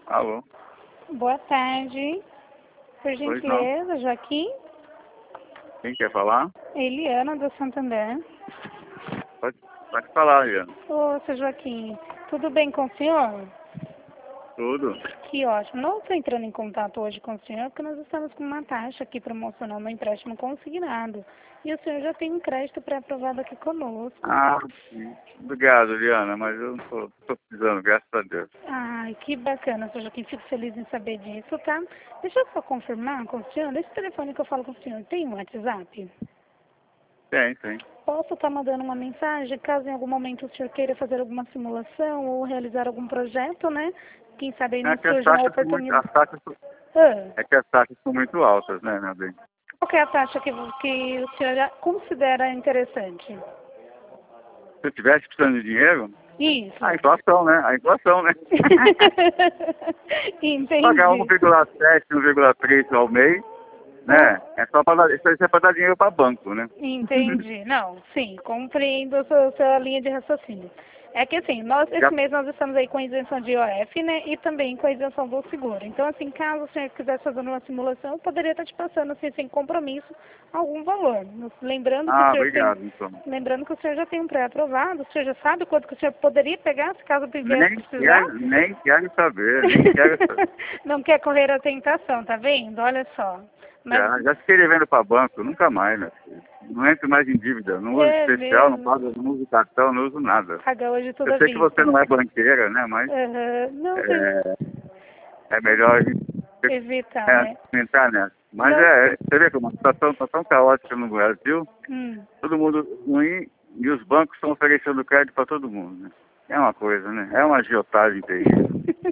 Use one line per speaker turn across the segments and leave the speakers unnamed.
Alô?
Boa tarde. Por
Pois
gentileza, Joaquim?
Quem quer falar?
Eliana, do Santander.
Pode falar, Ian.
Ô, seu Joaquim, tudo bem com o senhor?
Tudo.
Que ótimo. Não estou entrando em contato hoje com o senhor porque nós estamos com uma taxa aqui promocional no empréstimo consignado. E o senhor já tem um crédito pré-aprovado aqui conosco.
Ah, sim. Obrigado, Liana, mas eu não tô precisando, graças a Deus.
Ai, que bacana, seu Joaquim. Fico feliz em saber disso, tá? Deixa eu só confirmar com o senhor. Esse telefone que eu falo com o senhor tem um WhatsApp?
Tem.
Posso estar mandando uma mensagem, caso em algum momento o senhor queira fazer alguma simulação ou realizar algum projeto, né? Quem sabe aí
É
não
que
surge uma oportunidade.
é que as taxas são muito altas, né, meu bem?
Qual que é a taxa que o senhor considera interessante?
Se eu tivesse precisando de dinheiro,
Isso.
a inflação, né? A inflação, né? Pagar
Entendi.
1,7, 1,3 ao mês, né? É só para dar, isso é para dar dinheiro para banco, né?
Entendi. Não, sim, compreendo a sua linha de raciocínio. É que assim, esse mês nós estamos aí com a isenção de IOF, né, e também com a isenção do seguro. Então, assim, caso o senhor quisesse fazer uma simulação, eu poderia estar te passando, assim, sem compromisso, algum valor. Lembrando que o senhor
Obrigado, então.
lembrando que o senhor já tem um pré-aprovado, o senhor já sabe quanto que o senhor poderia pegar, se caso viesse precisar.
Nem quero saber, nem quero saber.
Não quer correr a tentação, tá vendo? Olha só. Mas
Já fiquei devendo para banco, nunca mais, né? Não entro mais em dívida, não uso especial, não
mesmo.
pago, não uso cartão, não uso nada.
Paga hoje tudo
Eu
à
sei que você
vista.
não é banqueira, né? Mas
Não,
é melhor a gente
evitar, né?
entrar nessa. Mas
Não.
você vê como a situação está tão caótica no Brasil,
Hum.
todo mundo ruim e os bancos estão oferecendo crédito para todo mundo, né? É uma coisa, né? É uma agiotagem terrível.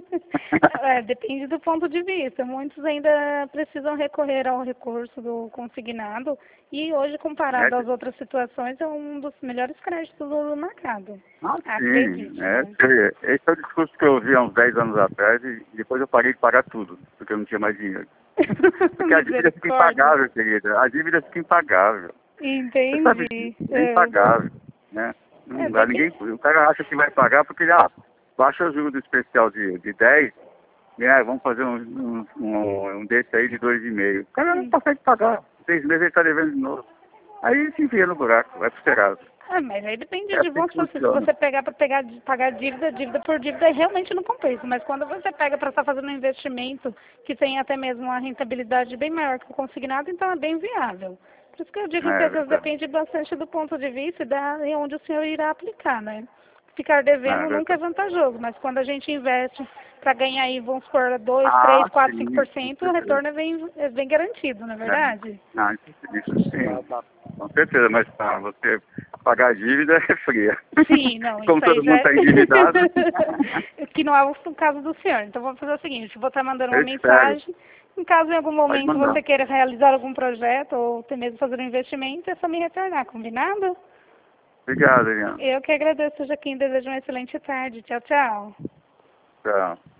Depende do ponto de vista. Muitos ainda precisam recorrer ao recurso do consignado e hoje, comparado às outras situações, é um dos melhores créditos do mercado. Acredite. Né?
Esse é o discurso que eu ouvi há uns 10 anos atrás e depois eu parei de pagar tudo, porque eu não tinha mais dinheiro. Porque a dívida fica impagável, querida. A dívida fica impagável. Você sabe
Entendi.
disso, é impagável, né? Não dá, o cara acha que vai pagar porque baixa o juro do especial de 10, né? Vamos fazer um desse aí de 2,5. O cara não consegue pagar. 6 meses ele está devendo de novo. Aí se enfia no buraco, vai pro cerado.
Mas aí depende
É
de
assim que
você. Se você pegar para pagar dívida por dívida, realmente não compensa. Mas quando você pega para estar fazendo um investimento que tem até mesmo uma rentabilidade bem maior que o consignado, então é bem viável. Por isso que eu digo que às vezes depende bastante do ponto de vista e de onde o senhor irá aplicar, né? Ficar devendo nunca é vantajososo, mas quando a gente investe para ganhar aí, vamos supor, 2, 3, 4, 5%, o retorno é bem garantido, não é verdade?
Isso sim, com certeza, mas você pagar a dívida é fria.
Sim, não,
Como
isso aí
todo
já
mundo está endividado.
que não é o caso do senhor. Então vamos fazer o seguinte, vou estar mandando uma
Eu espero.
mensagem. Em caso em algum
Pode
momento
mandar.
você queira realizar algum projeto ou até mesmo fazer um investimento, é só me retornar, combinado?
Obrigado, Eliana.
Eu que agradeço, Joaquim. Desejo uma excelente tarde. Tchau, tchau.
Tchau.